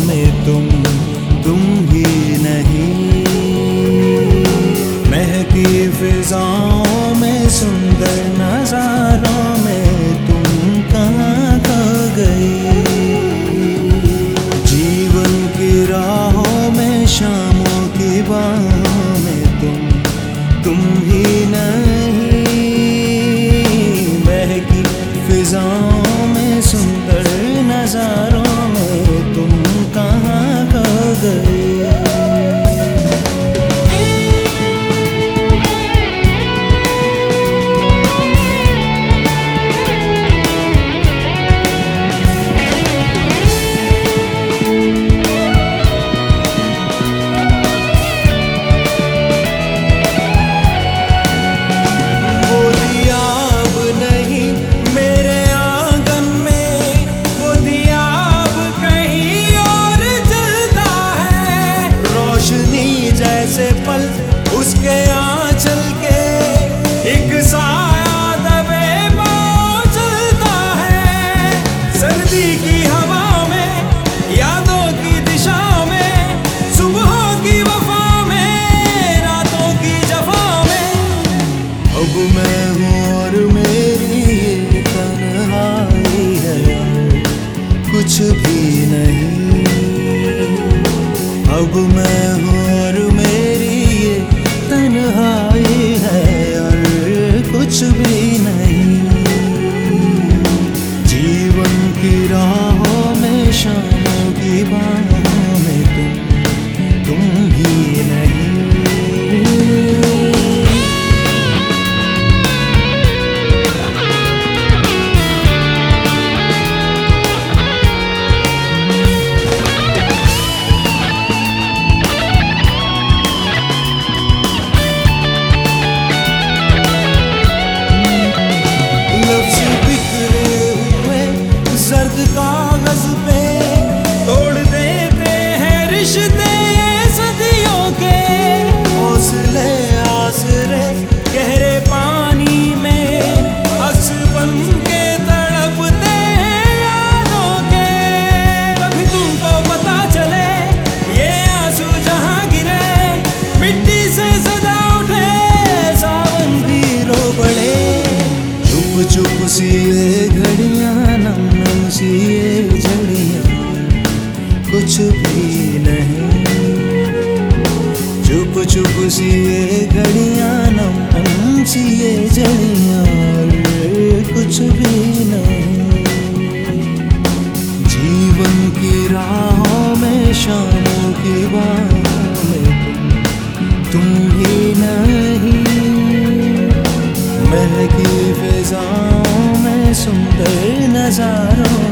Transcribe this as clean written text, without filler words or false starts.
में तुम ही नहीं। महकी फिजाओं में सुंदर नजारों में तुम कहाँ खो गई। जीवन की राहों में शामों की बाहों में तुम ही नहीं। महकी फिजाओं में सुंदर नजारों में तुम कहाँ खो गई। जैसे पल उसके आंचल के एक साया दबे पाँव चलता है। सर्दी की हवा में यादों की दिशा में सुबहों की वफा में रातों की जफा में अब मैं हूँ और मेरी ये तन्हाई है कुछ भी नहीं। अब मैं हूँ और मेरी ये तन्हाई है और कुछ भी नहीं। जीवन की राहों में शामों की बाहों में तुम ही नहीं। कागज पे तोड़ देते हैं रिश्ते सदियों के। हौसले आसरे गहरे पानी में अक्स बन के तड़पते हैं यादों के। कभी तुमको पता चले ये आंसू जहाँ गिरे मिट्टी से सदा उठे सावन भी रो पड़े। चुप चुप सी ये घड़ियाँ नम नम सी ये झड़ियाँ कुछ भी नहीं। चुप चुप सी ये घड़ियाँ नम नम सी ये झड़ियाँ कुछ भी नहीं। जीवन की राहों में शामों की बाहों में तुम ही नहीं। महकी फिजाओं में सुंदर नजारों